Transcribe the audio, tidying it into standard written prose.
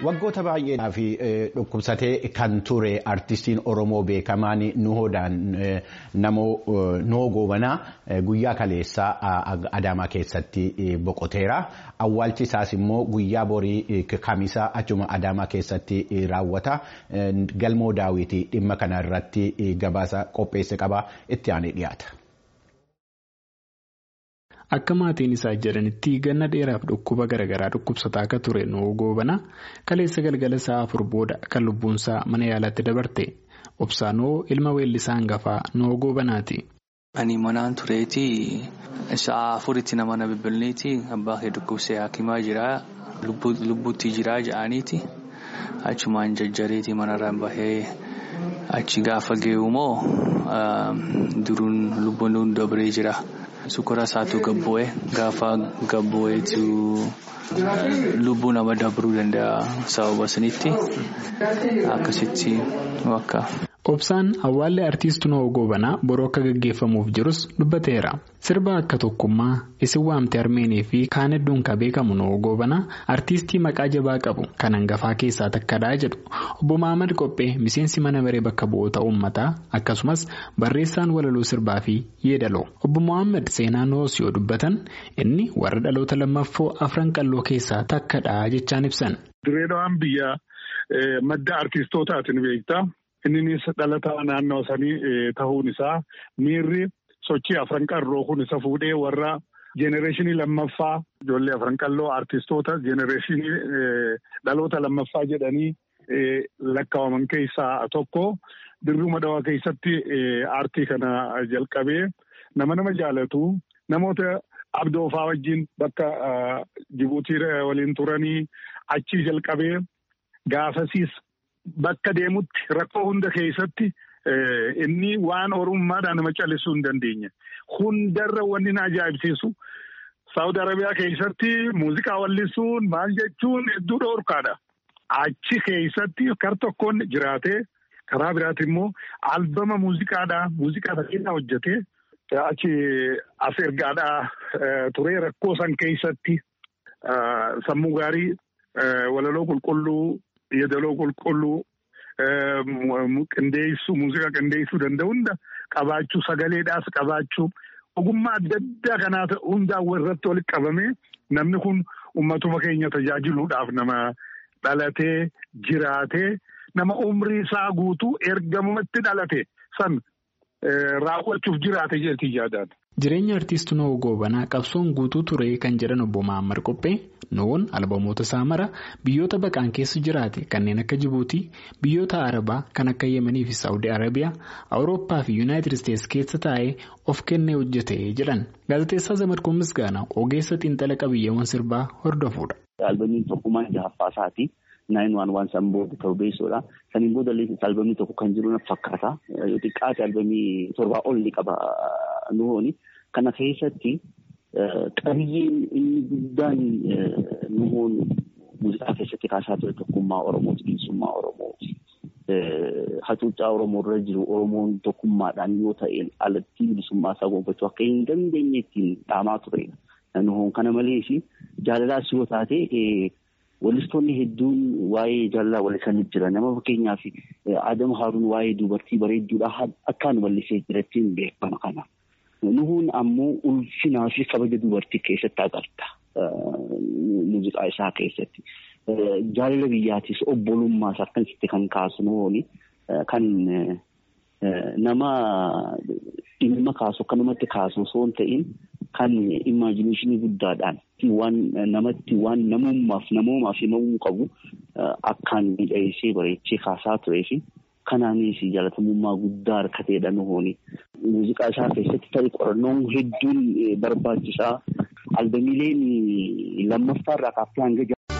Waggoota baay'ee fi dhukkubsatee kan ture artistiin Oromoo beekamaan Nuhoo Goobanaa guyyaa kaleessaa Adaamaa keessatti boqoteera. Awwaalchi isaas immoo guyyaa borii Kamisaa achuma Adaamaa keessatti raawwata. Galmoo Daawwitii dhimma kana irratti gabaasa qopheesse qaba itti aanee dhiyaata. Akka maatiin isaa jedhanitti ganna dheeraaf dhukkuba garaagaraa dhukkubsataa akka ture Nuhoo Goobanaa kaleessa galgala sa'a 4 booda kan lubbuunsaa mana yaalaatti dabarte. Obsaanoo ilma weellisaa hangafaa Nuhoo Goobanaati. Ani manaan tureetii sa'a 4tti nama na bilbilneeti abbaa kee dhukkubsee hakimaa jira lubbuutti jira jedhaniiti achumaan jajjareetii manarraan bahee achi gaafa geewumoo duruun lubbuun dabree jira. Sukura isaatu gabbu'ee gaafa gabbu'eetu lubbuu nama dabruu danda'a sababa sanitti akkasitti wakka. Obsaan awwaalli artiistii Nuhoo Goobanaa boroo akka gaggeeffamuuf jirus dubbateera. Sirba akka tokkummaa isin waamte Armeenii fi kaan hedduun kan beekamu Nuhoo Goobanaa artiistii maqaa jabaa qabu kan hangafaa keessaa takkadhaa jedhu. Obbo Mahammad Qophee miseensi mana maree bakka bu'oota uummataa akkasumas barreessaan walaloo sirbaa fi yeedaloo. Obbo Mahammad seenaa Nuhoos yoo dubbatan inni warra dhaloota lammaffoo afran qalloo keessaa takkadhaa jechaan ibsan. Direedawaan biyya madda artiistootaatiin beektaa. Innis dhalataa naannoo sanii ta'uun isaa miirri sochii afran qalloo kun isa fuudhee warra jenereeshinii lammaffaa ijoollee afran qalloo artistoota jenereeshinii dhaloota lammaffaa jedhanii lakkaa'aman keessaa tokko dirruma dhawaa keessatti aartii kana jalqabee nama jaalatu namoota abdoofaa wajjin bakka Jibuutii waliin turanii achii jalqabee gaafasiis. Bakka deemutti rakkoo hunda keessatti inni waan oromummaadhaan nama callisuu hin dandeenye. Hundarra wanni na ajaa'ibsiisu Saawud Arabiyaa keessatti muuziqaa wallisuun maal jechuun hedduu dhoorkaadha. Achi keessatti kar tokkoon jiraatee karaa biraatti immoo albama muuziqaadhaa muuziqaa bareedaa hojjetee achi as ergaadhaa turee rakkoo san keessatti sammuu gaarii walaloo qulqulluu. Yeedaloo qulqulluu muuziqaa qindeessuu danda'u hunda qabaachuu sagaleedhaas qabaachuu ogummaa adda addaa kanaa hundaa irratti walitti qabamee namni kun uummatuma keenya tajaajiluudhaaf nama dhalatee jiraatee nama umrii isaa guutuu ergamumatti dhalate san raawwachuuf jiraate jeetii yaadaan. Jireenya artiistii Nuhoo Goobanaa qabsoon guutuu ture kan jedhan obbo Mahammad Qophee Nuhoon albamoota isaa mara biyyoota baqaan keessa jiraate kanneen akka Jibuutii, biyyoota Arabaa kan akka Yemenii fi Saawudii Arabiyaa, Awurooppaa fi Yuunaayitid Isteetsi keessa taa'ee of kennee hojjete jedhan. Gaazexeessaa Zamadkoon Misgaanaa ogeessa xiinxala qabiyyeewwan sirbaa hordofuudha. Albamiin tokkummaan jahaffaa isaati. 911 san booda ta'uu beeksisuudha. Saniin booda albamii tokko kan jiru na fakkaata. Xiqqaate albamii 7 ol ni qaba Nuhooni. Kana keessatti qabiyyeen inni guddaan Nuhoon muuziqaa keessatti kaasaa ture tokkummaa Oromooti, bilisummaa Oromooti. Hacuuccaa Oromoo irra jiru Oromoon tokkummaadhaan yoo ta'een alatti bilisummaa isaa gonfachuu akka hin dandeenye ittiin dhaamaa ture. Nuhoon kana malees jaalalaas yoo taate wallistoonni hedduun waa'ee jaalalaa wallisanii jira. Nama fakkeenyaaf Adam Haaruun waa'ee dubartii bareedduudha akkaan wallisee jirattiin beekama kana. Nuhoon ammoo ulfinaa fi kabaja dubartii keessatti agarta. Muuziqaa isaa keessatti. Jaalala biyyaatis obbolummaas akkasitti kan kaasu Nuhooni kan nama dhimma kaasu akkanumatti kaasu osoo hin ta'in kan imaajineeshinii guddaadhaan waan namummaaf himamuu qabu akkaan miidhagsee bareechee kaasaa turee fi kanaanis jaalatamummaa guddaa harkateedha Nuhooni. Muuziqaa isaa keessatti ta'e qorannoon hedduun barbaachisaa albamiileen lammaffaarraa kaaftee hanga